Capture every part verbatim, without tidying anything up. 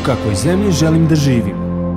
kakvoj zemlji želim da živim.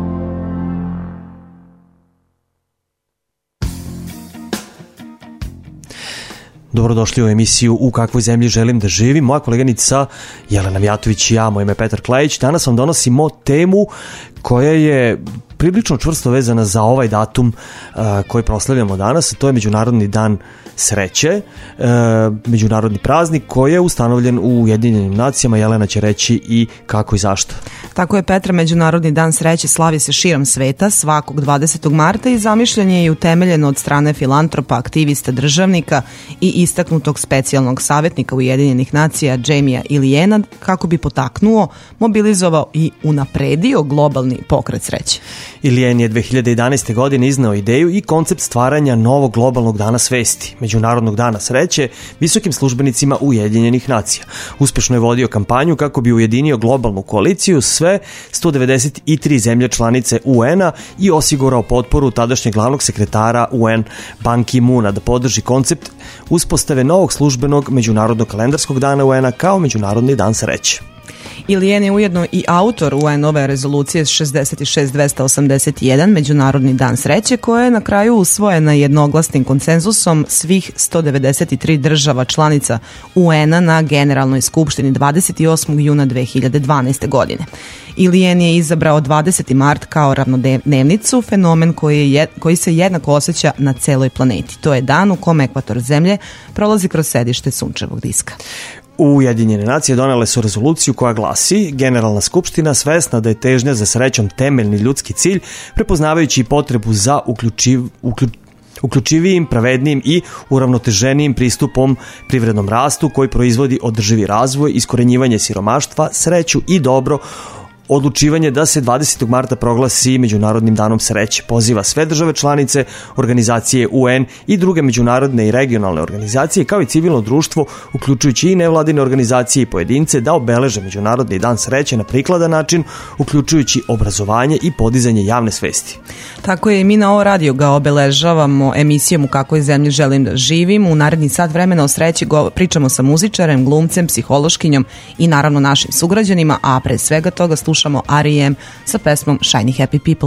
Dobrodošli u emisiju U kakvoj zemlji želim da živim. Moja koleganica Jelena Mijatović i ja, moje ime je Petar Klejić. Danas vam donosimo temu koja je prilično čvrsto vezana za ovaj datum uh, koji proslavljamo danas, a to je Međunarodni dan sreće, uh, međunarodni praznik koji je ustanovljen u Ujedinjenim nacijama. Jelena će reći i kako i zašto. Tako je, Petra, Međunarodni dan sreće slavi se širom sveta svakog dvadesetog marta i zamišljen je i utemeljen od strane filantropa, aktivista, državnika i istaknutog specijalnog savjetnika Ujedinjenih nacija Jamie'a Iliena kako bi potaknuo, mobilizovao i unapredio globalni pokret sreće. Ilien je dve hiljade jedanaeste. godine izneo ideju i koncept stvaranja novog globalnog dana svesti, Međunarodnog dana sreće, visokim službenicima Ujedinjenih nacija. Uspešno je vodio kampanju kako bi ujedinio globalnu koaliciju sve sto devedeset tri zemlje članice U N-a i osigurao potporu tadašnjeg glavnog sekretara U N Ban Ki-moona da podrži koncept uspostave novog službenog međunarodnog kalendarskog dana U N-a kao Međunarodni dan sreće. Ilien je ujedno i autor U N-ove rezolucije šezdeset šest dvesta osamdeset jedan, Međunarodni dan sreće, koja je na kraju usvojena jednoglasnim konsenzusom svih sto devedeset tri država članica U N-a na Generalnoj skupštini dvadeset osmog juna dve hiljade dvanaeste. godine. Ilien je izabrao dvadeseti mart kao ravnodnevnicu, fenomen koji, je, koji se jednako osjeća na celoj planeti. To je dan u kom ekvator Zemlje prolazi kroz sedište sunčevog diska. Ujedinjene nacije donele su rezoluciju koja glasi: Generalna skupština svesna da je težnja za srećom temeljni ljudski cilj, prepoznavajući i potrebu za uključiv, uključ, uključivijim, pravednijim i uravnoteženijim pristupom privrednom rastu koji proizvodi održivi razvoj, iskorenjivanje siromaštva, sreću i dobro, odlučivanje da se dvadesetog marta proglasi Međunarodnim danom sreće. Poziva sve države članice, organizacije U N i druge međunarodne i regionalne organizacije, kao i civilno društvo, uključujući i nevladine organizacije i pojedince, da obeleže Međunarodni dan sreće na prikladan način, uključujući obrazovanje i podizanje javne svesti. Tako je, i mi na ovo radio ga obeležavamo emisijom U kakvoj zemlji želim da živim. U naredni sat vremena o sreći go, pričamo sa muzičarem, glumcem, psihološkinjom i naravno našim sugrađanima, a pre svega toga slušamo R E M sa pesmom Shiny Happy People.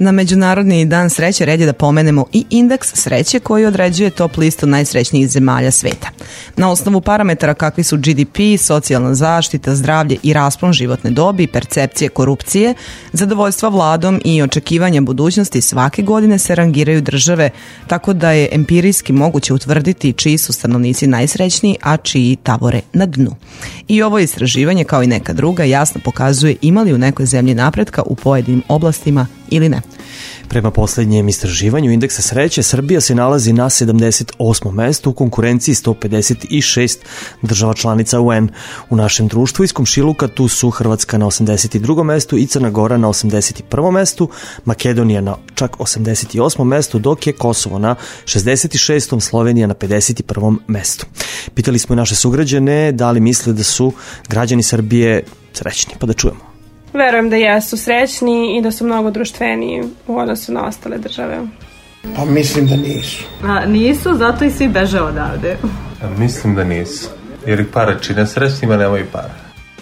Na Međunarodni dan sreće red je da pomenemo i indeks sreće koji određuje top listu najsrećnijih zemalja sveta. Na osnovu parametara kakvi su G D P, socijalna zaštita, zdravlje i raspon životne dobi, percepcije korupcije, zadovoljstva vladom i očekivanja budućnosti svake godine se rangiraju države, tako da je empirijski moguće utvrditi čiji su stanovnici najsrećniji, a čiji tavore na dnu. I ovo istraživanje, kao i neka druga, jasno pokazuje ima li u nekoj zemlji napretka u pojedinim oblastima ili ne. Prema posljednjem istraživanju indeksa sreće, Srbija se nalazi na sedamdeset osmom mestu u konkurenciji sto pedeset šest država članica U N. U našem društvu iz komšiluka tu su Hrvatska na osamdeset drugom mestu i Crna Gora na osamdeset prvom mestu, Makedonija na čak osamdeset osmom mestu, dok je Kosovo na šezdeset šestom, Slovenija na pedeset prvom mestu. Pitali smo i naše sugrađane da li misle da su građani Srbije srećni, pa da čujemo. Verujem da jesu srećni i da su mnogo društveniji u odnosu na ostale države. Pa mislim da nisu. A, nisu, zato i svi beže odavde. A, mislim da nisu. Jer ih para čine srećnima, nema i para.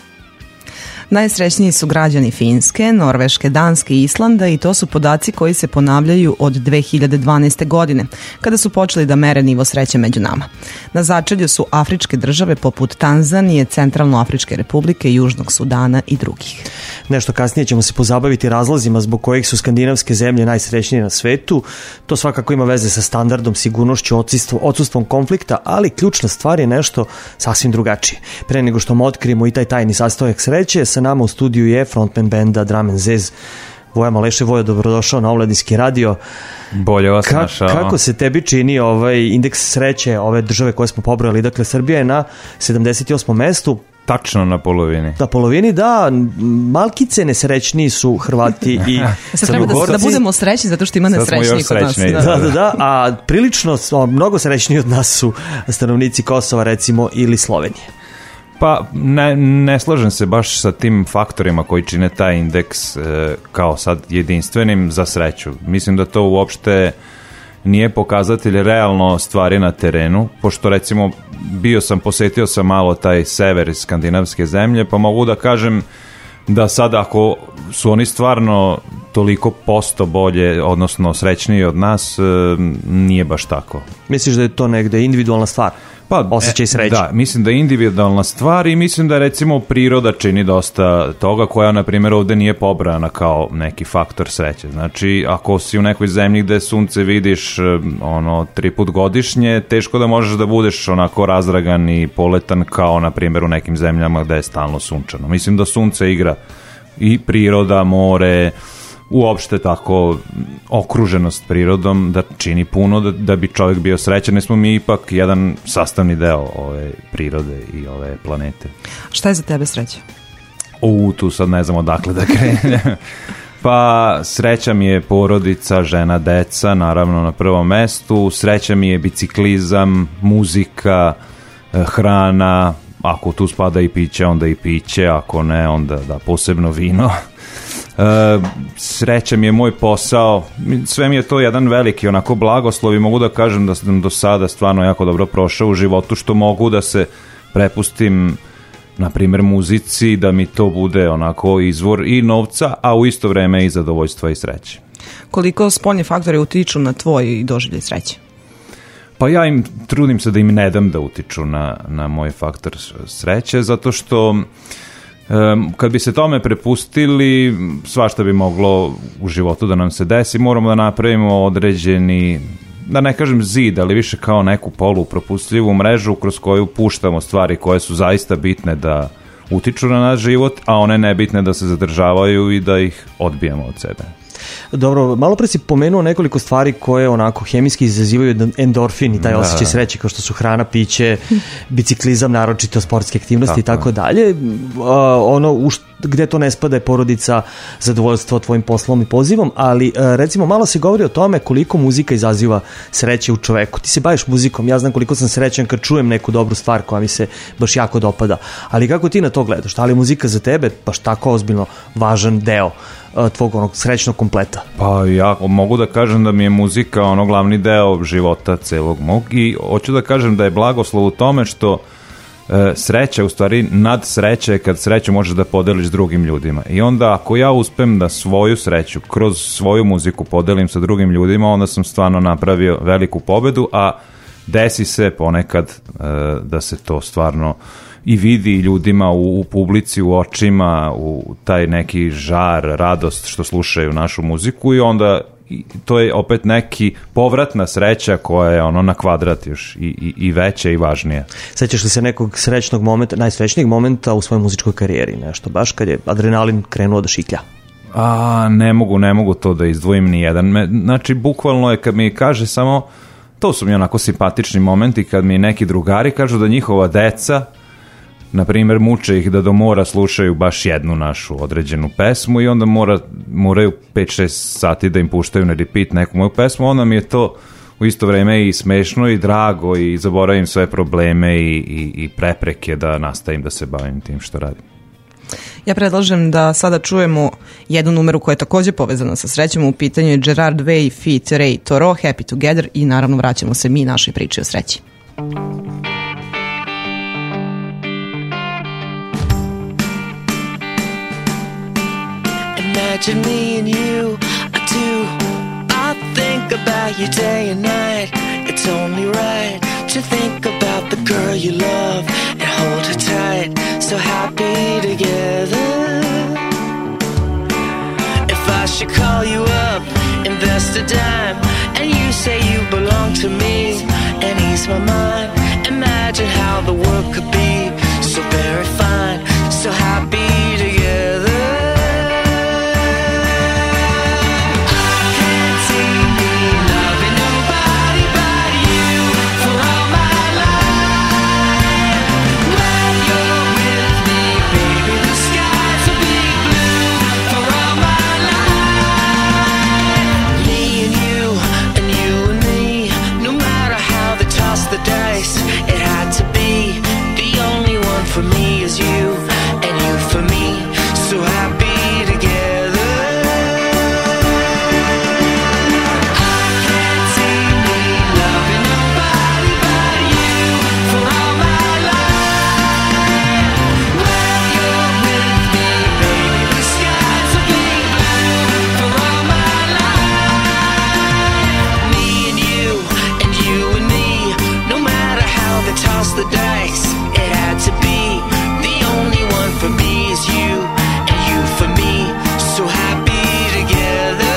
Najsrećniji su građani Finske, Norveške, Danske i Islanda i to su podaci koji se ponavljaju od dve hiljade dvanaeste. godine, kada su počeli da mere nivo sreće među nama. Na začelju su afričke države poput Tanzanije, Centralnoafričke republike, Južnog Sudana i drugih. Nešto kasnije ćemo se pozabaviti razlozima zbog kojih su skandinavske zemlje najsrećnije na svetu. To svakako ima veze sa standardom, sigurnošću, odsustvom konflikta, ali ključna stvar je nešto sasvim drugačije. Pre nego što mu otkrijemo i taj tajni sastojak sreće, sa nama u studiju je frontman benda Drum and Zez, Voja Maleše. Voja, dobrodošao na Omladinski radio. Bolje vas Ka- našao. Kako se tebi čini ovaj indeks sreće ove države koje smo pobrojali? Dakle, Srbija je na sedamdeset osmom mestu. Tačno na polovini. Na polovini, da. Malkice nesrećniji su Hrvati i Crnogorci. Da, da budemo srećni zato što ima nesrećniji kod nas. Da. Da, da, da. A prilično, mnogo srećniji od nas su stanovnici Kosova, recimo, ili Slovenije. Pa ne, ne slažem se baš sa tim faktorima koji čine taj indeks e, kao sad jedinstvenim za sreću. Mislim da to uopšte nije pokazatelj realno stvari na terenu, pošto recimo bio sam, posetio sam malo taj sever iz skandinavske zemlje, pa mogu da kažem da sad ako su oni stvarno toliko posto bolje, odnosno srećniji od nas, e, nije baš tako. Misliš da je to negde individualna stvar? Pa, osjećaj sreće. Da, mislim da je individualna stvar i mislim da recimo priroda čini dosta toga koja, na primjer, ovde nije pobrana kao neki faktor sreće. Znači, ako si u nekoj zemlji gde sunce vidiš ono tri put godišnje, teško da možeš da budeš onako razdragan i poletan kao, na primjer, u nekim zemljama gde je stalno sunčano. Mislim da sunce igra i priroda, more, uopšte tako okruženost prirodom da čini puno da, da bi čovjek bio srećan. Ne smo mi ipak jedan sastavni deo ove prirode i ove planete. Šta je za tebe sreća? U, tu sad ne znam odakle da krenem. Pa sreća mi je porodica, žena, deca, naravno na prvom mestu. Sreća mi je biciklizam, muzika, hrana. Ako tu spada i piće, onda i piće. Ako ne, onda da, posebno vino. Uh, sreća mi je moj posao, sve mi je to jedan veliki onako blagoslov i mogu da kažem da sam do sada stvarno jako dobro prošao u životu, što mogu da se prepustim na primjer muzici, da mi to bude onako izvor i novca, a u isto vreme i zadovoljstva i sreće. Koliko spoljni faktori utiču na tvoj doživljaj sreće? Pa ja im trudim se da im ne dam da utiču na, na moj faktor sreće, zato što Um, kad bi se tome prepustili, svašta bi moglo u životu da nam se desi. Moramo da napravimo određeni, da ne kažem zid, ali više kao neku polupropustljivu mrežu kroz koju puštamo stvari koje su zaista bitne da utiču na naš život, a one nebitne da se zadržavaju i da ih odbijemo od sebe. Dobro, malo pre si pomenuo nekoliko stvari koje onako hemijski izazivaju endorfin i taj osjećaj sreće, kao što su hrana, piće, biciklizam, naročito sportske aktivnosti i tako dalje. Ono u št, gde to ne spada je porodica, zadovoljstvo tvojim poslom i pozivom, ali recimo malo se govori o tome koliko muzika izaziva sreće u čoveku. Ti se baviš muzikom, ja znam koliko sam srećan kad čujem neku dobru stvar koja mi se baš jako dopada, ali kako ti na to gledaš? Da li je muzika za tebe baš tako ozbiljno važan deo tvog onog srećnog kompleta? Pa ja mogu da kažem da mi je muzika ono glavni deo života celog mog i hoću da kažem da je blagoslov u tome što sreća, u stvari nad sreće je kad sreću možeš da podeliš s drugim ljudima. I onda ako ja uspem da svoju sreću kroz svoju muziku podelim sa drugim ljudima, onda sam stvarno napravio veliku pobedu, a desi se ponekad da se to stvarno i vidi ljudima u, u publici, u očima, u taj neki žar, radost što slušaju našu muziku i onda i to je opet neki povratna sreća koja je ono na kvadrat još i, i, i veća i važnija. Sećaš li se nekog srećnog momenta, najsrećnijeg momenta u svojoj muzičkoj karijeri, nešto baš kad je adrenalin krenuo da šiklja? A, ne mogu, ne mogu to da izdvojim ni jedan. Me, znači, bukvalno je kad mi kaže samo, to su mi onako simpatični momenti kad mi neki drugari kažu da njihova deca, na primjer, muče ih da do mora slušaju baš jednu našu određenu pesmu i onda mora, moraju pet šest sati da im puštaju na repeat neku moju pesmu, onda mi je to u isto vreme i smešno i drago i zaboravim sve probleme i, i, i prepreke da nastavim da se bavim tim što radim. Ja predlažem da sada čujemo jednu numeru koja je također povezana sa srećom. U pitanju je Gerard Way feat. Ray Toro, Happy Together, i naravno vraćamo se mi našoj priči o sreći. Imagine me and you, I do. I think about you day and night. It's only right to think about the girl you love and hold her tight. So happy together. If I should call you up, invest a dime, and you say you belong to me and ease my mind, imagine how the world could be so very fine, so happy together. For me is you, and you for me, so happy together. I can't see me loving nobody but you for all my life. When you're with me, baby, the skies will be blue for all my life. Me and you, and you and me, no matter how they toss the dice, it had to be. For me is you, and you for me, so happy together.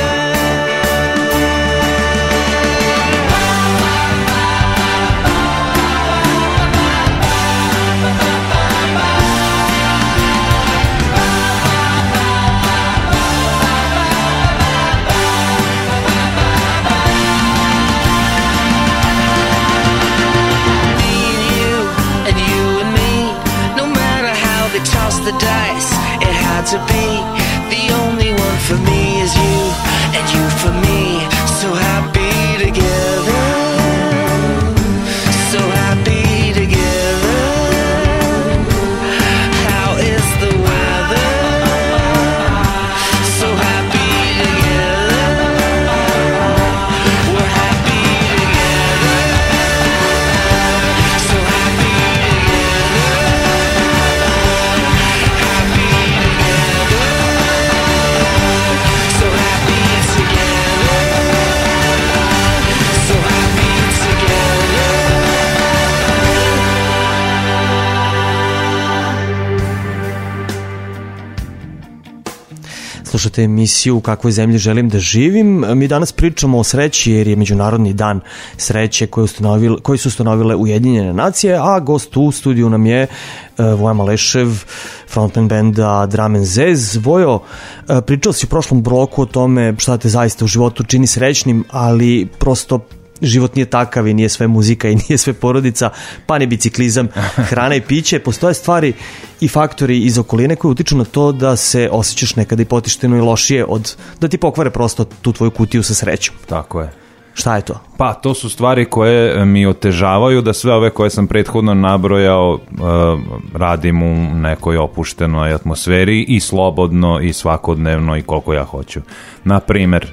Me and you, and you and me, no matter how they toss the dice, it had to be. The only one for me is you, and you for me, so happy together, so happy together. How is the weather? So happy together, we're happy together, so happy Slušate emisiju U kakvoj zemlji želim da živim. Mi danas pričamo o sreći jer je Međunarodni dan sreće koji, ustanovile, koji su ustanovile Ujedinjene nacije, a gost u studiju nam je uh, Voja Malešev, frontman benda Drum and Zez. Vojo, uh, pričao si u prošlom bloku o tome šta te zaista u životu čini srećnim, ali prosto život nije takav i nije sve muzika i nije sve porodica, pa ni biciklizam, hrana i piće. Postoje stvari i faktori iz okoline koji utiču na to da se osjećaš nekada i potišteno i lošije od da ti pokvare prosto tu tvoju kutiju sa srećom. Tako je. Šta je to? Pa to su stvari koje mi otežavaju da sve ove koje sam prethodno nabrojao uh, radim u nekoj opuštenoj atmosferi i slobodno i svakodnevno i koliko ja hoću. Na primer,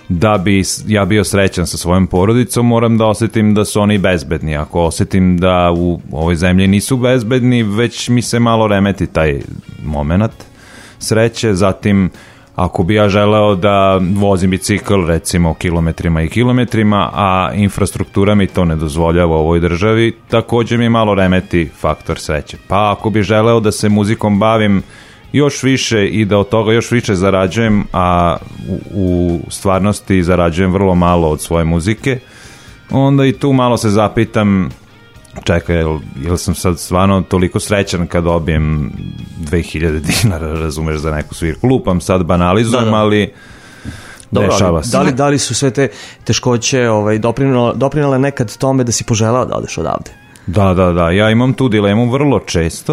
da bi s- ja bio srećan sa svojom porodicom, moram da osetim da su oni bezbedni. Ako osetim da u ovoj zemlji nisu bezbedni, već mi se malo remeti taj moment sreće. Zatim, ako bi ja želeo da vozim bicikl recimo kilometrima i kilometrima, a infrastruktura mi to ne dozvoljava u ovoj državi, također mi malo remeti faktor sreće. Pa ako bi želeo da se muzikom bavim još više i da od toga još više zarađujem, a u, u stvarnosti zarađujem vrlo malo od svoje muzike, onda i tu malo se zapitam, čekaj, jel, jel sam sad stvarno toliko srećan kad dobijem dve hiljade dinara, razumeš, za neku svirku. Lupam sad, banalizujem, Da, da. ali Dobro, dešava ali se. da li, da li su sve te teškoće ovaj, doprinale, doprinale nekad tome da si poželao da odeš odavde? Da, da, da, ja imam tu dilemu vrlo često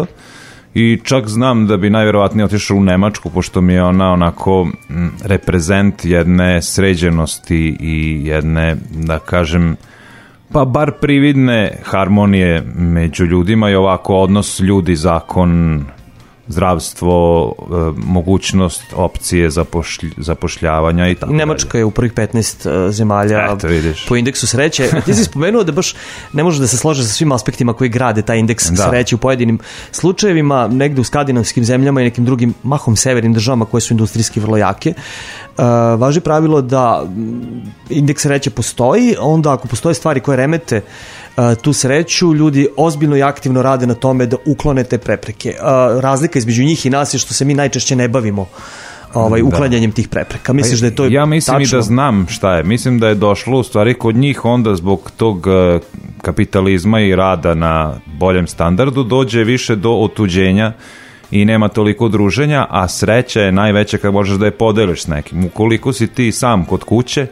i čak znam da bi najverovatnije otišao u Nemačku, pošto mi je ona onako m, reprezent jedne sređenosti i jedne, da kažem, pa bar prividne harmonije među ljudima i ovako odnos ljudi, zakon, zdravstvo, e, mogućnost opcije zapošlj, zapošljavanja i tako dalje. Nemačka je u prvih petnaest uh, zemalja Eto, vidiš. po indeksu sreće. Ti si spomenuo da baš ne može da se slože sa svim aspektima koji grade taj indeks Da. sreće u pojedinim slučajevima, negde u skandinavskim zemljama i nekim drugim mahom severnim državama koje su industrijski vrlo jake. Uh, važi pravilo da mm, indeks sreće postoji, onda ako postoje stvari koje remete uh, tu sreću, ljudi ozbiljno i aktivno rade na tome da uklone te prepreke. Uh, razlika između njih i nas je što se mi najčešće ne bavimo ovaj, uklanjanjem tih prepreka. Misliš da je to Ja mislim tačno? i da znam šta je. Mislim da je došlo u stvari kod njih onda zbog tog e, kapitalizma i rada na boljem standardu dođe više do otuđenja i nema toliko druženja, a sreća je najveća kad možeš da je podeliš s nekim. Ukoliko si ti sam kod kuće,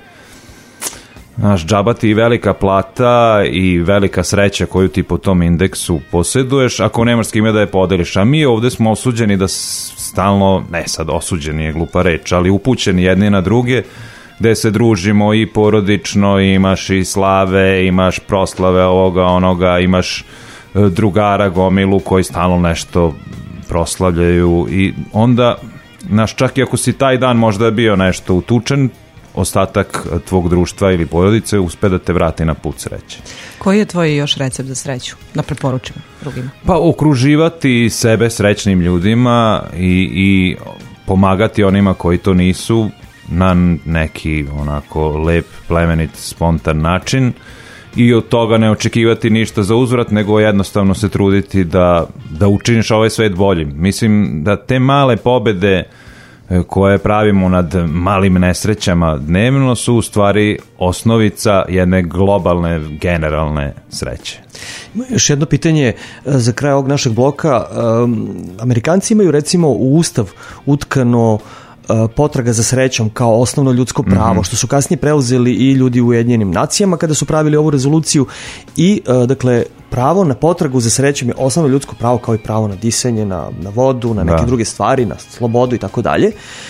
znaš, džaba ti i velika plata i velika sreća koju ti po tom indeksu posjeduješ, ako nemaš s kime da je podeliš. A mi ovdje smo osuđeni da s- stalno, ne sad osuđeni je glupa reč, ali upućeni jedni na druge, gde se družimo i porodično, imaš i slave, imaš proslave ovoga, onoga, imaš e, drugara gomilu koji stalno nešto proslavljaju i onda, znaš, čak i ako si taj dan možda bio nešto utučen, ostatak tvog društva ili porodice uspe da te vrati na put sreće. Koji je tvoj još recept za sreću? Da preporučimo drugima. Pa okruživati sebe srećnim ljudima i, i pomagati onima koji to nisu na neki onako lep, plemenit, spontan način i od toga ne očekivati ništa za uzvrat, nego jednostavno se truditi da, da učiniš ovaj svet boljim. Mislim da te male pobede e, koje pravimo nad malim nesrećama dnevno su u stvari osnovica jedne globalne, generalne sreće. Ima još jedno pitanje e, za kraj ovog našeg bloka. Um, Amerikanci imaju recimo u ustav utkano e, potraga za srećom kao osnovno ljudsko pravo, što su kasnije preuzeli i ljudi u Ujedinjenim nacijama kada su pravili ovu rezoluciju i e, dakle pravo na potragu za srećom je osnovno ljudsko pravo kao i pravo na disanje, na, na vodu, na neke Da. druge stvari, na slobodu i tako dalje. E,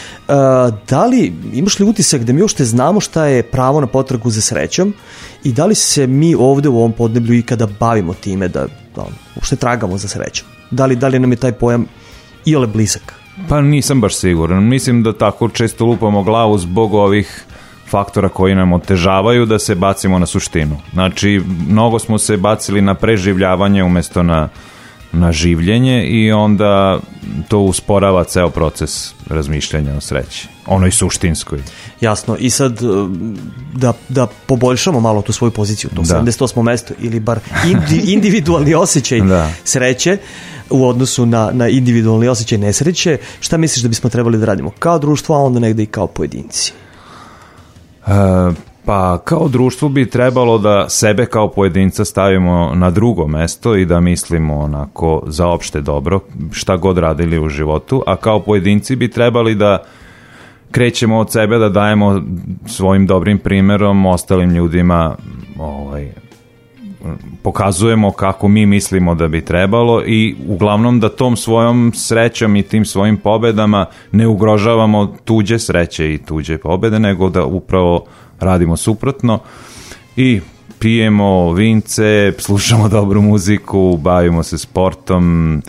Da li, imaš li utisak da mi uopšte znamo šta je pravo na potragu za srećom i da li se mi ovde u ovom podneblju ikada bavimo time da, da uopšte tragamo za srećom? Da li, da li nam je taj pojam iole blizak? Pa nisam baš siguran. Mislim da tako često lupamo glavu zbog ovih faktora koji nam otežavaju da se bacimo na suštinu. Znači, mnogo smo se bacili na preživljavanje umjesto na, na življenje i onda to usporava ceo proces razmišljanja o sreći. Onoj suštinskoj. Jasno, i sad um, da, da poboljšamo malo tu svoju poziciju, to Da. sedamdeset osmo mesto ili bar indi, individualni osjećaj Da. sreće u odnosu na, na individualni osjećaj nesreće, šta misliš da bismo trebali da radimo kao društvo, a onda negde i kao pojedinci? E, pa kao društvo bi trebalo da sebe kao pojedinca stavimo na drugo mesto i da mislimo onako za opšte dobro, šta god radili u životu, a kao pojedinci bi trebali da krećemo od sebe, da dajemo svojim dobrim primjerom ostalim ljudima, ovaj, pokazujemo kako mi mislimo da bi trebalo i uglavnom da tom svojom srećom i tim svojim pobedama ne ugrožavamo tuđe sreće i tuđe pobede, nego da upravo radimo suprotno i pijemo vince, slušamo dobru muziku, bavimo se sportom,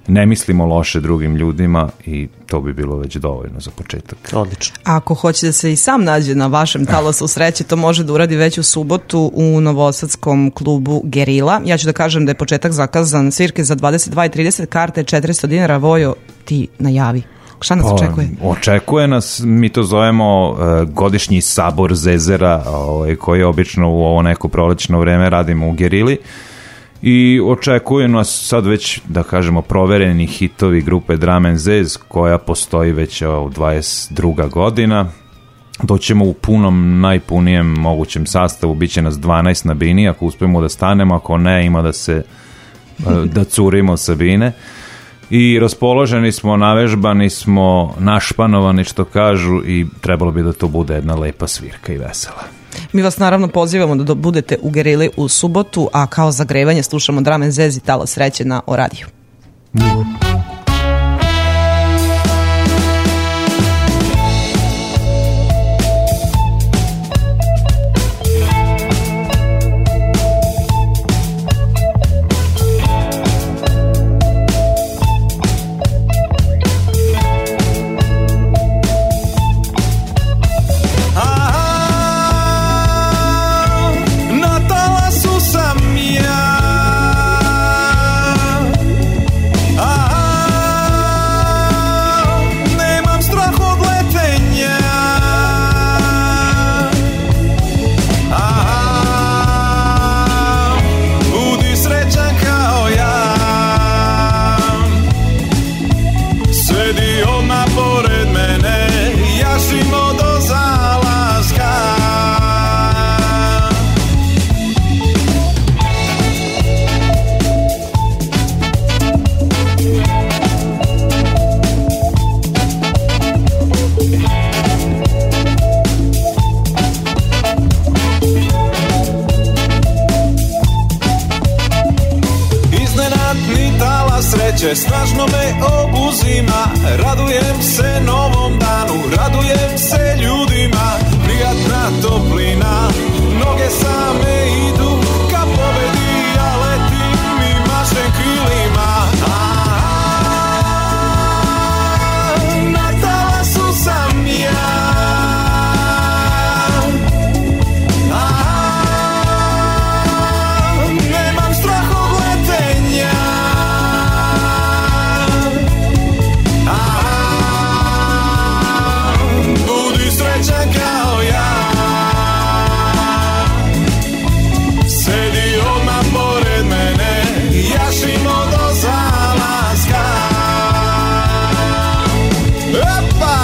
ne mislimo loše drugim ljudima i to bi bilo već dovoljno za početak. Odlično. Ako hoće da se i sam nađe na vašem talasu sreće, to može da uradi već u subotu u novosadskom klubu Gerila. Ja ću da kažem da je početak zakazan, svirke za dvadeset dva i trideset, karte četiristo dinara. Vojo, ti najavi. Šta nas očekuje? Pa, očekuje nas, mi to zovemo uh, godišnji sabor Zezera, ovaj, koji obično u ovo neko prolećno vreme radimo u Gerili. I očekuje nas sad već, da kažemo, provereni hitovi grupe Drum and Zez, koja postoji već u dvadeset druga godina. Doćemo u punom, najpunijem mogućem sastavu, bit će nas dvanaest na bini, ako uspijemo da stanemo, ako ne, ima da se da curimo sa bine. I raspoloženi smo, navežbani smo, našpanovani, što kažu, i trebalo bi da to bude jedna lepa svirka i vesela. Mi vas naravno pozivamo da budete u Gerili u subotu, a kao zagrevanje slušamo Drum and Zez i Talas sreće na O radiju. Snažno me obuzima, radujem se novom danu, radujem se ljudima, prijatna toplina, noge same idu ka pobedi, ja letim i mašem krilima. Na talasu sam ja, nemam strah od letenja. Srećan kao ja, sedi odmah pored mene, jašimo do zalaska. Epa!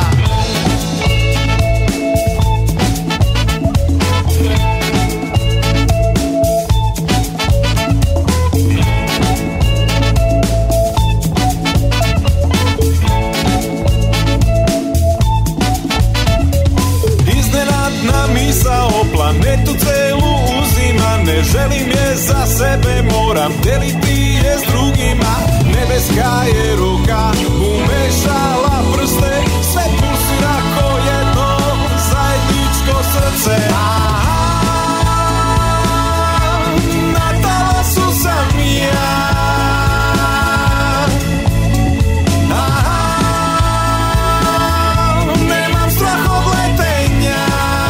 Misao planetu celu uzima, ne želim je za sebe, moram deliti je s drugima. Nebeska je ruka umešala prste, sve pulsira ko jedno zajedničko srce. Na talasu sam ja, nemam strah od letenja.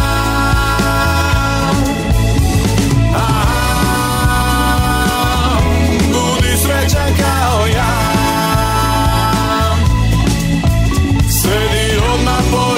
Srećan kao ja, sedi odmah pored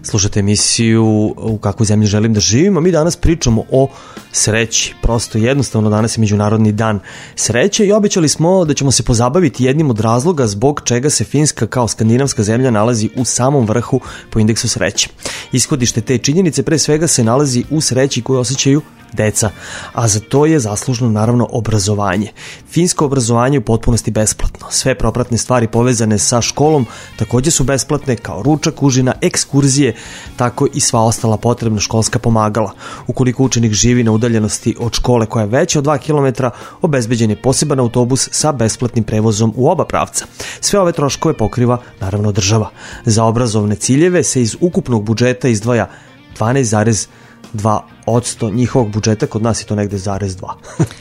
Slušate emisiju U kakvoj zemlji želim da živim, a mi danas pričamo o sreći. Prosto jednostavno danas je Međunarodni dan sreće i obećali smo da ćemo se pozabaviti jednim od razloga zbog čega se Finska kao skandinavska zemlja nalazi u samom vrhu po indeksu sreće. Ishodište te činjenice pre svega se nalazi u sreći koju osjećaju deca, a za to je zaslužno naravno obrazovanje. Finsko obrazovanje je u potpunosti besplatno. Sve propratne stvari povezane sa školom takođe su besplatne, kao ručak, užina, ekskurzije, tako i sva ostala potrebna školska pomagala. Ukoliko učenik živi na udaljenosti od škole koja je veća od dva kilometra, obezbeđen je poseban autobus sa besplatnim prevozom u oba pravca. Sve ove troškove pokriva naravno država. Za obrazovne ciljeve se iz ukupnog budžeta izdvaja dvanaest zarez dva posto njihovog budžeta, kod nas je to negde zarez dva.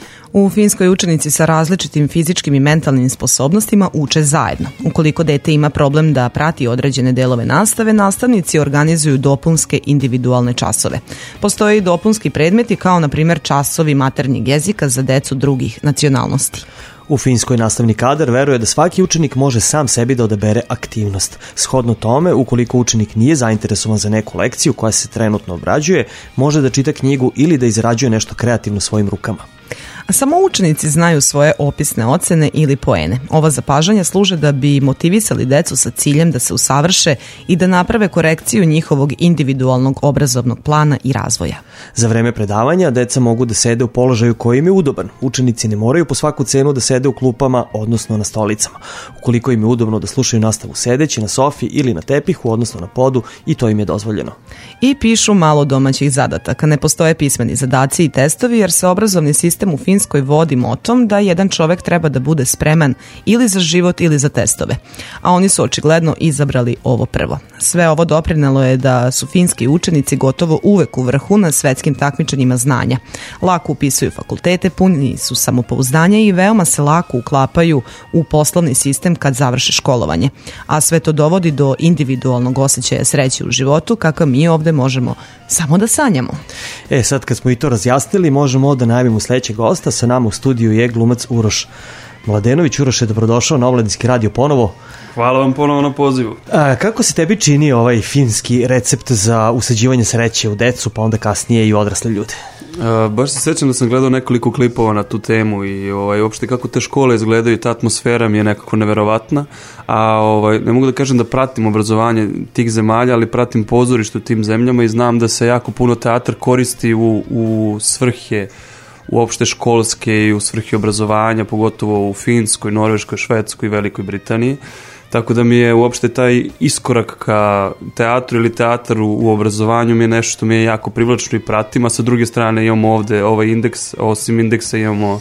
U Finskoj učenici sa različitim fizičkim i mentalnim sposobnostima uče zajedno. Ukoliko dete ima problem da prati određene delove nastave, nastavnici organizuju dopunske individualne časove. Postoje i dopunski predmeti kao na primjer časovi maternjeg jezika za decu drugih nacionalnosti. U Finskoj nastavni kadar veruje da svaki učenik može sam sebi da odabere aktivnost. Shodno tome, ukoliko učenik nije zainteresovan za neku lekciju koja se trenutno obrađuje, može da čita knjigu ili da izrađuje nešto kreativno svojim rukama. A samo učenici znaju svoje opisne ocene ili poene. Ova zapažanja služe da bi motivisali decu sa ciljem da se usavrše i da naprave korekciju njihovog individualnog obrazovnog plana i razvoja. Za vreme predavanja deca mogu da sede u položaju koji im je udoban. Učenici ne moraju po svaku cenu da sede u klupama, odnosno na stolicama. Ukoliko im je udobno da slušaju nastavu sedeći na sofi ili na tepihu, odnosno na podu, i to im je dozvoljeno. I pišu malo domaćih zadataka. Ne postoje pismeni zadaci i testovi jer se obrazovni sistem u Finskoj vodi motom da jedan čovek treba da bude spreman ili za život ili za testove. A oni su očigledno izabrali ovo prvo. Sve ovo doprinelo je da su finski učenici gotovo uvek u vrhu na svetskim takmičenjima znanja. Lako upisuju fakultete, puni su samopouzdanja i veoma se lako uklapaju u poslovni sistem kad završe školovanje. A sve to dovodi do individualnog osjećaja sreće u životu, kakav mi ovde možemo samo da sanjamo. E, sad kad smo i to razjasnili, možemo da najavimo sledećeg gosta. Sa nama u studiju je glumac Uroš Mladenović. Uroš, je dobrodošao na Omladinski radio ponovo. Hvala vam ponovo na pozivu. A, kako se tebi čini ovaj finski recept za usađivanje sreće u decu, pa onda kasnije i u odrasle ljude? A, baš se sećam da sam gledao nekoliko klipova na tu temu i ovaj, uopšte kako te škole izgledaju i ta atmosfera mi je nekako neverovatna, a ovaj, ne mogu da kažem da pratim obrazovanje tih zemalja, ali pratim pozorište u tim zemljama i znam da se jako puno teatar koristi u, u svrhe uopšte školske i u svrhi obrazovanja, pogotovo u Finskoj, Norveškoj, Švedskoj i Velikoj Britaniji. Tako da mi je uopšte taj iskorak ka teatru ili teatru u obrazovanju mi je nešto što mi je jako privlačno i pratim, a sa druge strane imamo ovde ovaj indeks, osim indeksa imamo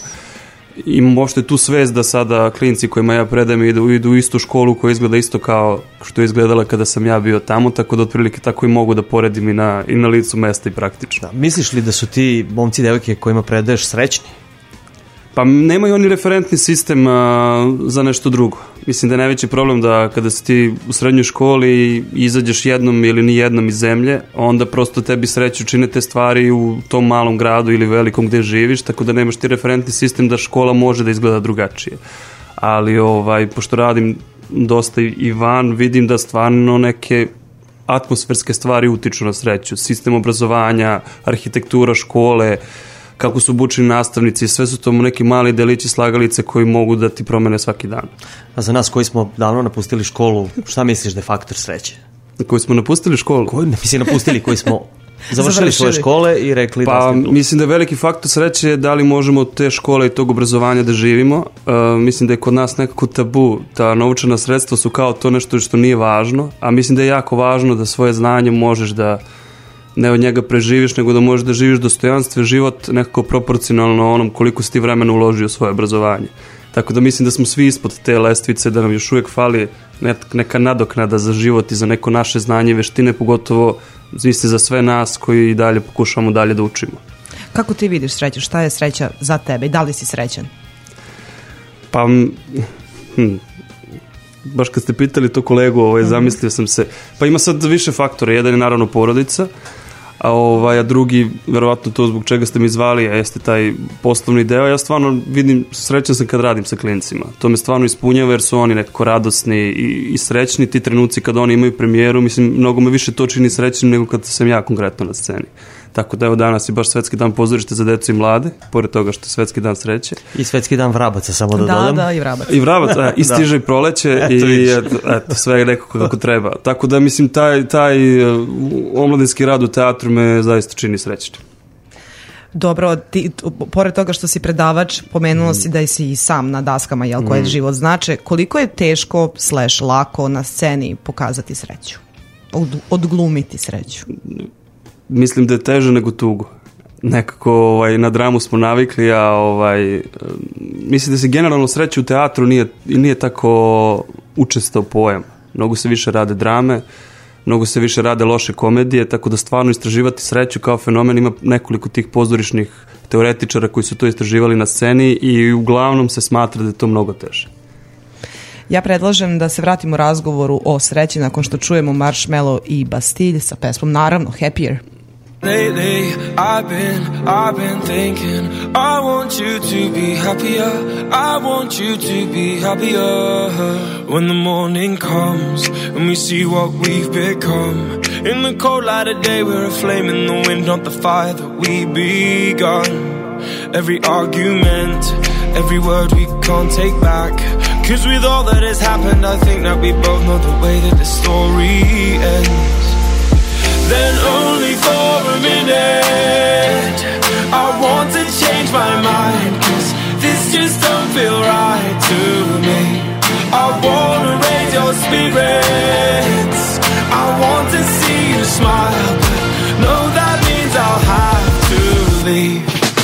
imam uopšte tu svest da sada klinci kojima ja predajem idu, idu u istu školu koja izgleda isto kao što je izgledala kada sam ja bio tamo, tako da otprilike tako i mogu da poredim i na, i na licu mesta i praktično. Da, misliš li da su ti momci i devojke kojima predaješ srećni? Pa nemaju oni referentni sistem a, za nešto drugo. Mislim da je najveći problem da kada si ti u srednjoj školi i izađeš jednom ili ni jednom iz zemlje, onda prosto tebi sreću čine te stvari u tom malom gradu ili velikom gde živiš, tako da nemaš ti referentni sistem da škola može da izgleda drugačije. Ali ovaj, pošto radim dosta i van, vidim da stvarno neke atmosferske stvari utiču na sreću. Sistem obrazovanja, arhitektura škole, kako su obučeni nastavnici, sve su to neki mali delići slagalice koji mogu da ti promene svaki dan. A za nas koji smo davno napustili školu, šta misliš da je faktor sreće? Koji smo napustili školu? Koji ne misli napustili, koji smo završili svoje škole i rekli pa, da ste... mislim da je veliki faktor sreće da li možemo od te škole i tog obrazovanja da živimo. Uh, mislim da je kod nas nekako tabu, ta novčana sredstva su kao to nešto što nije važno, a mislim da je jako važno da svoje znanje možeš da ne od njega preživiš, nego da možeš da živiš dostojanstven život nekako proporcionalno onom koliko si ti vremena uložio u svoje obrazovanje. Tako da mislim da smo svi ispod te lestvice, da nam još uvijek fali neka nadoknada za život i za neko naše znanje i veštine, pogotovo mislim za sve nas koji i dalje pokušamo dalje da učimo. Kako ti vidiš sreću? Šta je sreća za tebe i da li si srećan? Pa... Hm, baš kad ste pitali to kolegu, ovaj, zamislio sam se, pa ima sad više faktora, jedan je naravno porodica, a, ovaj, a drugi, verovatno to zbog čega ste mi zvali, a jeste taj poslovni deo. Ja stvarno vidim, srećan sam kad radim sa klincima. To me stvarno ispunjava jer su oni nekako radosni i, i srećni. Ti trenuci kad oni imaju premijeru, mislim, mnogo me više to čini srećnim nego kad sam ja konkretno na sceni. Tako da evo danas je baš Svetski dan pozorišta za decu i mlade, pored toga što je Svetski dan sreće. I Svetski dan vrabaca, samo da, Da, dodam. da, i vrabac. I vrabac, e, i stiže i proleće Eto, i vidiš. eto, eto, sve je nekako kako treba. Tako da mislim taj, taj uh, omladinski rad u teatru me zaista čini srećnim. Dobro, ti, t- pored toga što si predavač, pomenuo si da si i sam na daskama, jel, koje život znače. Koliko je teško, slash lako na sceni pokazati sreću? Od, odglumiti sreću? Mislim da je teže nego tugo. Nekako ovaj, na dramu smo navikli, a ovaj, mislim da se generalno sreća u teatru nije, nije tako učestao pojam. Mnogo se više rade drame, mnogo se više rade loše komedije, tako da stvarno istraživati sreću kao fenomen ima nekoliko tih pozorišnih teoretičara koji su to istraživali na sceni i uglavnom se smatra da je to mnogo teže. Ja predlažem da se vratimo razgovoru o sreći nakon što čujemo Marshmello i Bastille sa pesmom, naravno, Happier. Lately, I've been, I've been thinking, I want you to be happier, I want you to be happier. When the morning comes and we see what we've become, in the cold light of day we're a flame in the wind, not the fire that we begun. Every argument, every word we can't take back, 'cause with all that has happened I think that we both know the way that the story ends. Then only for a minute I want to change my mind, 'cause this just don't feel right to me. I wanna raise your spirits, I want to see you smile, but no, that means I'll have to leave.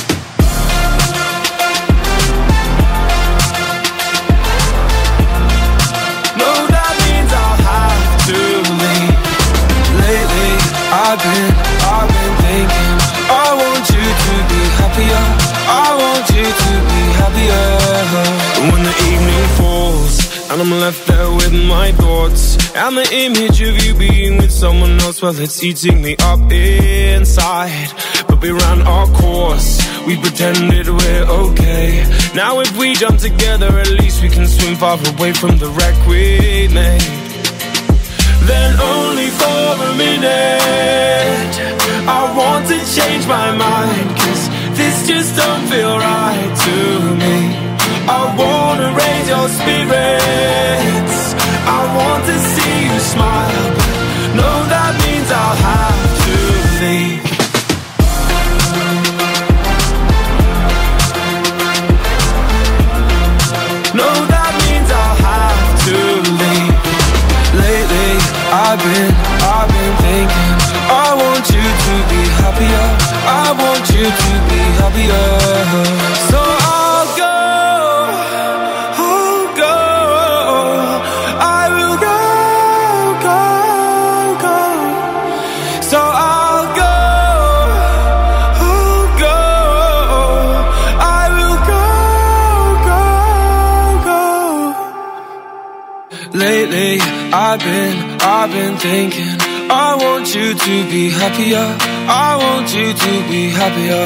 No, that means I'll have to leave. Lately I've been, I've been thinking, I want you to be happier, I want you to be happier. When the evening falls and I'm left there with my thoughts, and the image of you being with someone else, well, it's eating me up inside. But we ran our course, we pretended we're okay. Now if we jump together, at least we can swim far away from the wreck we made. Then only for a minute I want to change my mind, 'cause this just don't feel right to me. I wanna raise your spirits, I want to see you smile, but no, that means I'll have to leave. No, that means I'll have to leave. Lately I've been, I've been thinking, I want you to be happier, I want you to be happier. So I'll go, I'll go, I will go, go, go. So I'll go, I'll go, I will go, go, go. Lately I've been, I've been thinking, I want you to be happier, I want you to be happier.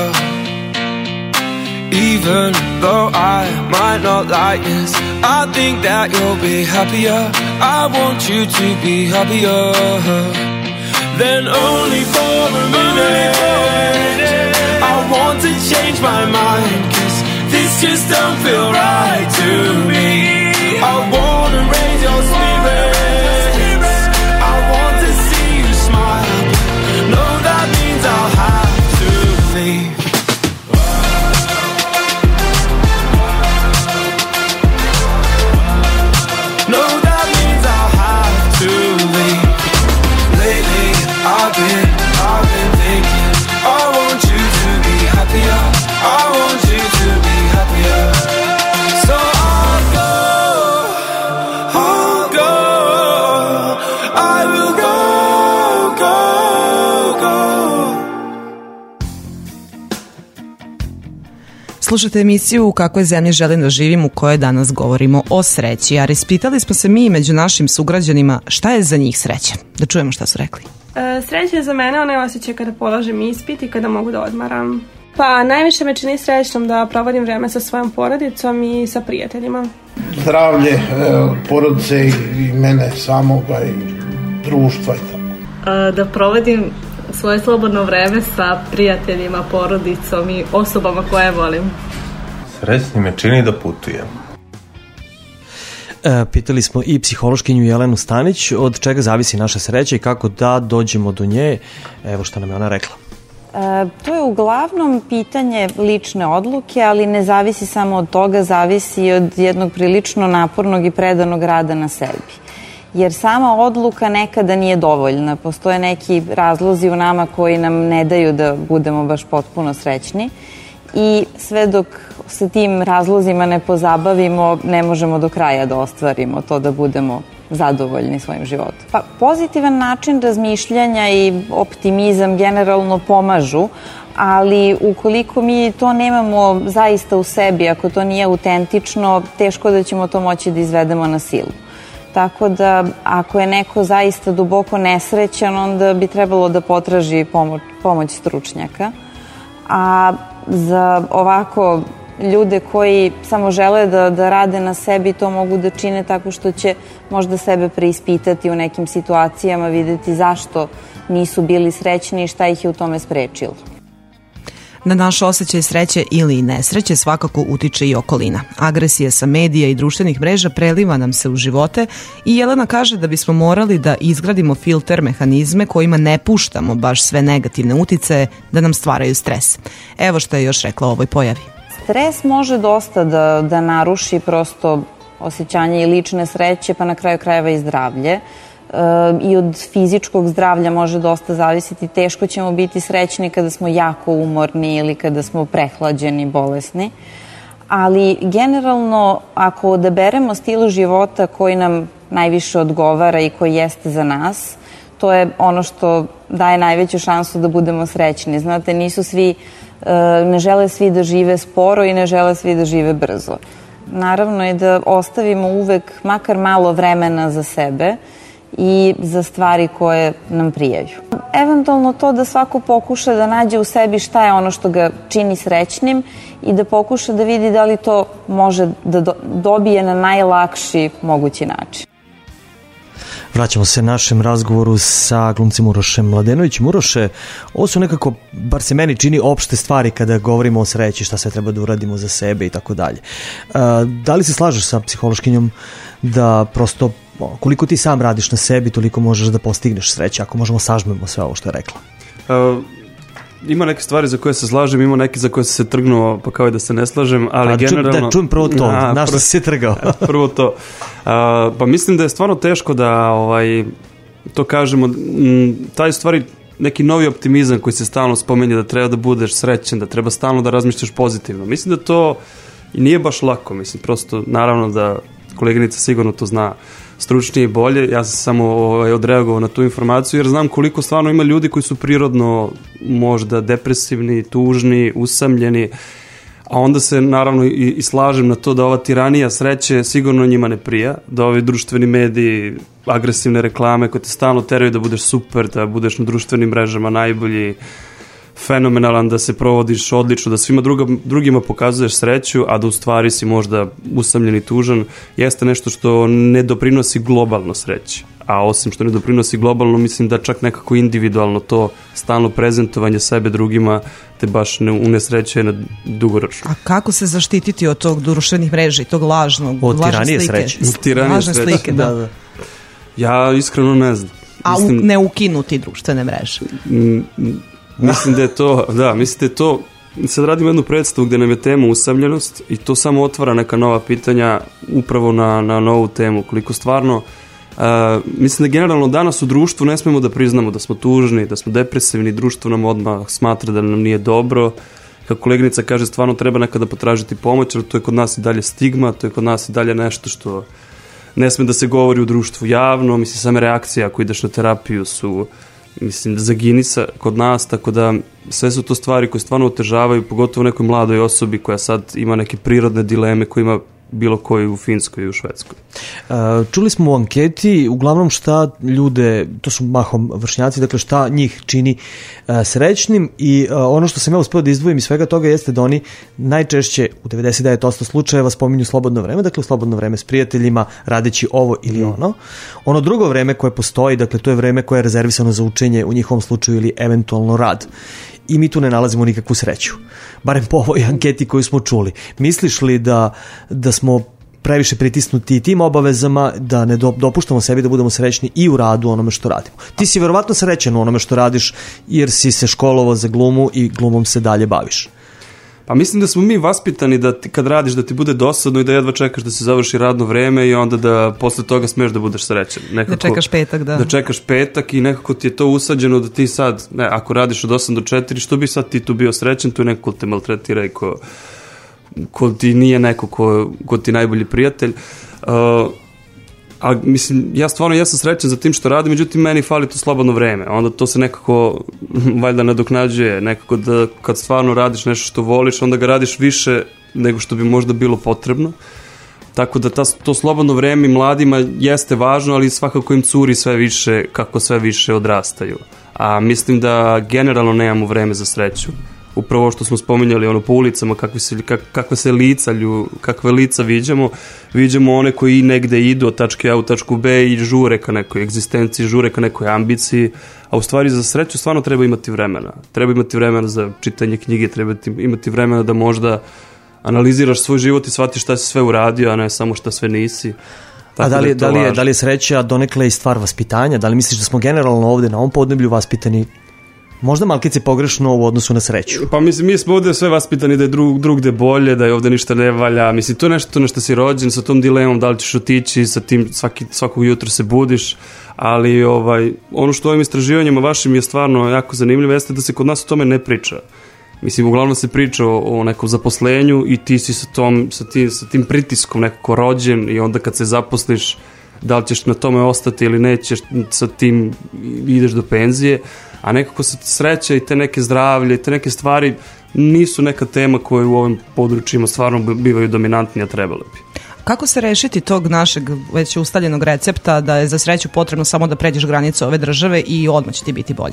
Even though I might not like this, I think that you'll be happier, I want you to be happier. Then only for a minute I want to change my mind, 'cause this just don't feel right to me. I wanna raise your spirits, I want to see you smile, no, that means I'll have to leave. No, that means I'll have to leave. Lately I've been, I've been thinking, I want you to be happier, I want you to be happier. So I'll go, I'll go, I will go, go, go. Slušajte emisiju U kakvoj zemlji želim da živim, u kojoj danas govorimo o sreći. A ispitali smo se mi među našim sugrađanima šta je za njih sreća. Da čujemo šta su rekli. E, sreća je za mene onaj osjećaj kada polažem ispit i kada mogu da odmaram. Pa najviše me čini srećnom da provodim vreme sa svojom porodicom i sa prijateljima. Zdravlje e, porodice i, i mene samoga i društva i tako. A, da provodim svoje slobodno vreme sa prijateljima, porodicom i osobama koje volim. Srećni me čini da putujem. E, pitali smo i psihološkinju Jelenu Stanić od čega zavisi naša sreća i kako da dođemo do nje. Evo što nam je ona rekla. E, to je uglavnom pitanje lične odluke, ali ne zavisi samo od toga, zavisi i od jednog prilično napornog i predanog rada na sebi. Jer sama odluka nekada nije dovoljna. Postoje neki razlozi u nama koji nam ne daju da budemo baš potpuno srećni i sve dok se tim razlozima ne pozabavimo, ne možemo do kraja da ostvarimo to da budemo zadovoljni svojim životom. Pa, pozitivan način razmišljanja i optimizam generalno pomažu, ali ukoliko mi to nemamo zaista u sebi, ako to nije autentično, teško da ćemo to moći da izvedemo na silu. Tako da ako je neko zaista duboko nesrećan, onda bi trebalo da potraži pomoć, pomoć stručnjaka. A za ovako ljude koji samo žele da, da rade na sebi, to mogu da čine tako što će možda sebe preispitati u nekim situacijama, videti zašto nisu bili srećni i šta ih je u tome sprečilo. Na naš osjećaj sreće ili nesreće svakako utiče i okolina. Agresija sa medija i društvenih mreža preliva nam se u živote i Jelena kaže da bismo morali da izgradimo filter mehanizme kojima ne puštamo baš sve negativne uticaje da nam stvaraju stres. Evo što je još rekla o ovoj pojavi. Stres može dosta da, da naruši prosto osjećanje i lične sreće, pa na kraju krajeva i zdravlje. I od fizičkog zdravlja može dosta zavisiti. Teško ćemo biti srećni kada smo jako umorni ili kada smo prehlađeni, bolesni. Ali generalno, ako odaberemo stil života koji nam najviše odgovara i koji jeste za nas, to je ono što daje najveću šansu da budemo srećni. Znate, nisu svi, ne žele svi da žive sporo i ne žele svi da žive brzo. Naravno je da ostavimo uvek makar malo vremena za sebe i za stvari koje nam prijaju. Eventualno to da svako pokuša da nađe u sebi šta je ono što ga čini srećnim i da pokuša da vidi da li to može da do, dobije na najlakši mogući način. Vraćamo se našem razgovoru sa glumcem Urošem Mladenovićem. Uroše, ovo su nekako, bar se meni čini, opšte stvari kada govorimo o sreći, šta sve treba da uradimo za sebe i tako dalje. Da li se slažeš sa psihološkinjom da prosto koliko ti sam radiš na sebi, toliko možeš da postigneš sreće, ako možemo sažmemo sve ovo što je rekla? Uh, ima neke stvari za koje se slažem, ima neke za koje se trgnuo, pa kao i da se ne slažem, ali A, generalno... Da, čujem prvo to, a, na što si se trgao? Prvo to. Uh, pa mislim da je stvarno teško da ovaj, to kažemo, m, taj stvari, neki novi optimizam koji se stalno spomenje da treba da budeš srećen, da treba stalno da razmišljaš pozitivno. Mislim da to i nije baš lako, mislim, prosto, naravno da koleginica sigurno to zna stručnije i bolje, ja sam samo ovaj, odreagovao na tu informaciju jer znam koliko stvarno ima ljudi koji su prirodno možda depresivni, tužni, usamljeni, a onda se naravno i, i slažem na to da ova tiranija sreće sigurno njima ne prija, da ovi društveni mediji, agresivne reklame koje te stalno teraju da budeš super, da budeš na društvenim mrežama najbolji, fenomenalan, da se provodiš odlično, da svima druga, drugima pokazuješ sreću, a da u stvari si možda usamljen i tužan, jeste nešto što ne doprinosi globalno sreći. A osim što ne doprinosi globalno, mislim da čak nekako individualno to stalno prezentovanje sebe drugima te baš ne unesrećuje na dugoročno. A kako se zaštititi od tog društvenih mreža i tog lažnog, od lažne tiranije slike? Sreće. Od tiranije lažne sreće. slike, da. da, da. Ja iskreno ne znam. A mislim, ne ukinuti društvene mreže? M, mislim da je to, da, mislim da je to, sad radimo jednu predstavu gde nam je tema usamljenost i to samo otvara neka nova pitanja upravo na, na novu temu, koliko stvarno Uh, mislim da generalno danas u društvu ne smemo da priznamo da smo tužni, da smo depresivni, društvo nam odmah smatra da nam nije dobro. Kako koleginica kaže, stvarno treba nekada potražiti pomoć, jer to je kod nas i dalje stigma, to je kod nas i dalje nešto što ne sme da se govori u društvu javno. Mislim, same reakcije ako ideš na terapiju su mislim, zagini sa kod nas, tako da sve su to stvari koje stvarno otežavaju, pogotovo nekoj mladoj osobi koja sad ima neke prirodne dileme koje ima bilo koji u Finskoj i u Švedskoj. Uh, čuli smo u anketi uglavnom šta ljude, to su mahom vršnjaci, dakle šta njih čini uh, srećnim i uh, ono što sam ja uspeo da izdvojim iz svega toga jeste da oni najčešće u devedeset devet posto slučajeva spominju slobodno vreme, dakle slobodno vreme s prijateljima, radeći ovo ili mm. ono. Ono drugo vreme koje postoji, dakle to je vreme koje je rezervisano za učenje u njihovom slučaju ili eventualno rad. I mi tu ne nalazimo nikakvu sreću. Barem po ovoj anketi koju smo čuli. Misliš li da, da smo previše pritisnuti tim obavezama, da ne dopuštamo sebi da budemo srećni i u radu onome što radimo? Ti si verovatno srećan u onome što radiš jer si se školovao za glumu i glumom se dalje baviš. Pa mislim da smo mi vaspitani da ti, kad radiš da ti bude dosadno i da jedva čekaš da se završi radno vreme i onda da posle toga smeš da budeš srećan. Nekako, da čekaš petak, da. Da čekaš petak i nekako ti je to usađeno da ti sad, ne, ako radiš od osam do četiri, što bi sad ti tu bio srećan, tu je neko te maltretira i ko, ko ti nije neko ko, ko ti najbolji prijatelj. Uh, a mislim, ja stvarno jesam srećan za tim što radim, međutim meni fali to slobodno vreme, onda to se nekako valjda nadoknađuje, nekako da kad stvarno radiš nešto što voliš, onda ga radiš više nego što bi možda bilo potrebno, tako da ta, to slobodno vreme mladima jeste važno, ali svakako im curi sve više kako sve više odrastaju, a mislim da generalno nemamo vreme za sreću. Upravo što smo spominjali ono po ulicama kakve se, kak, kakve se lica lju, kakve lica viđamo, viđamo one koji negde idu od tačke A u tačku B i žure ka nekoj egzistenciji, žure ka nekoj ambiciji, a u stvari za sreću stvarno treba imati vremena. Treba imati vremena za čitanje knjige, treba imati vremena da možda analiziraš svoj život i shvatiš šta si sve uradio, a ne samo šta sve nisi. Tako a da li, da, li je, da li je sreća donekle i stvar vaspitanja? Da li misliš da smo generalno ovde na ovom podneblju vaspitani možda malkice pogrešno u odnosu na sreću? Pa mislim, mi smo ovde sve vaspitani da je drug, drugde bolje, da je ovde ništa ne valja. Mislim, to je nešto na što si rođen, sa tom dilemom da li ćeš otići, sa tim svaki, svakog jutra se budiš, ali ovaj, ono što ovim istraživanjima vašim je stvarno jako zanimljivo jeste da se kod nas o tome ne priča. Mislim, uglavnom se priča o, o nekom zaposlenju i ti si sa, tom, sa, tim, sa tim pritiskom nekako rođen i onda kad se zaposliš, da li ćeš na tome ostati ili nećeš, sa tim ideš do penzije, a nekako se sreća i te neke zdravlje i te neke stvari nisu neka tema koje u ovim područjima stvarno bivaju dominantni, a trebale bi. Kako se rešiti tog našeg već ustaljenog recepta da je za sreću potrebno samo da pređeš granicu ove države i odmah će ti biti bolje?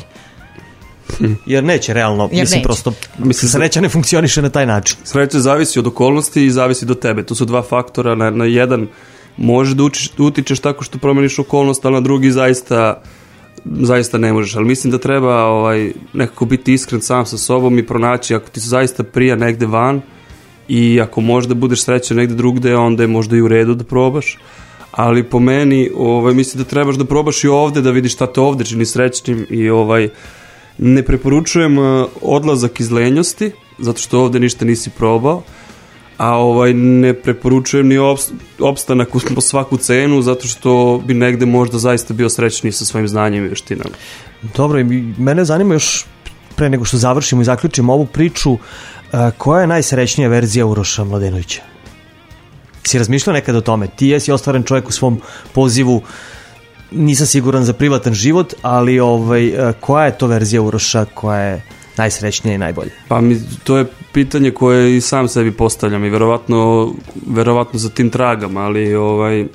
Jer neće realno, Jer mislim neće. prosto mislim, sreća ne funkcioniše na taj način. Sreća zavisi od okolnosti i zavisi do tebe. To su dva faktora, na, na jedan možeš da učiš, utičeš tako što promeniš okolnost, ali na drugi zaista zaista ne možeš, ali mislim da treba ovaj, nekako biti iskren sam sa sobom i pronaći ako ti se zaista prija negde van i ako možda budeš srećan negde drugde, onda je možda i u redu da probaš, ali po meni ovaj, mislim da trebaš da probaš i ovde da vidiš šta te ovde čini srećnim i ovaj, ne preporučujem odlazak iz lenjosti zato što ovde ništa nisi probao, a ovaj, ne preporučujem ni opstanak po svaku cenu zato što bi negde možda zaista bio srećniji sa svojim znanjem i veštinama. Dobro, i mene zanima još pre nego što završimo i zaključimo ovu priču, koja je najsrećnija verzija Uroša Mladenovića? Si razmišljao nekad o tome? Ti jesi ostvaren čovjek u svom pozivu, nisam siguran za privatan život, ali ovaj, koja je to verzija Uroša koja je najsrećnije i najbolje? Pa mi, to je pitanje koje i sam sebi postavljam i verovatno, verovatno za tim tragam, ali ovaj,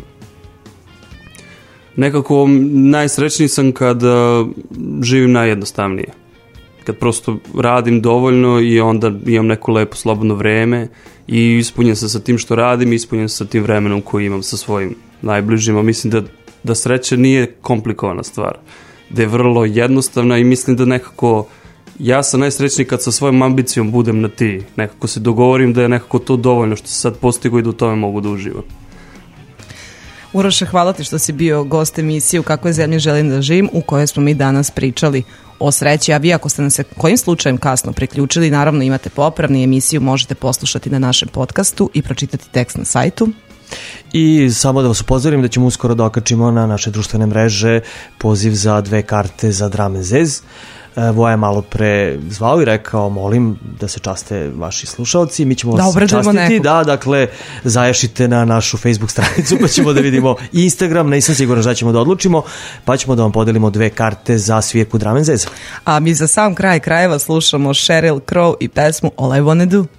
nekako najsrećniji sam kad uh, živim najjednostavnije. Kad prosto radim dovoljno i onda imam neko lepo slobodno vreme i ispunjen sam sa tim što radim i ispunjen sam sa tim vremenom koji imam sa svojim najbližima. Mislim da, da sreća nije komplikovana stvar, da je vrlo jednostavna i mislim da nekako ja sam najsrećniji kad sa svojom ambicijom budem na ti. Nekako se dogovorim da je nekako to dovoljno što se sad postigo i da u tome mogu da uživam. Uroše, hvala ti što si bio gost emisije U kakvoj zemlji želim da živim, u kojoj smo mi danas pričali o sreći, a vi ako ste nam se kojim slučajem kasno priključili, naravno imate popravni emisiju, možete poslušati na našem podcastu i pročitati tekst na sajtu I samo da vas upozorim da ćemo uskoro da okačimo na naše društvene mreže poziv za dve karte za Drum and Jazz. Voja je malo pre zvao i rekao, molim da se časte vaši slušalci, mi ćemo da vas častiti, nekog. da, dakle, zaješite na našu Facebook stranicu, pa ćemo da vidimo i Instagram, nisam siguran šta ćemo da odlučimo, pa ćemo da vam podelimo dve karte za svirku Drum and Jazz. A mi za sam kraj krajeva slušamo Sheryl Crow i pesmu All I Wanna Do.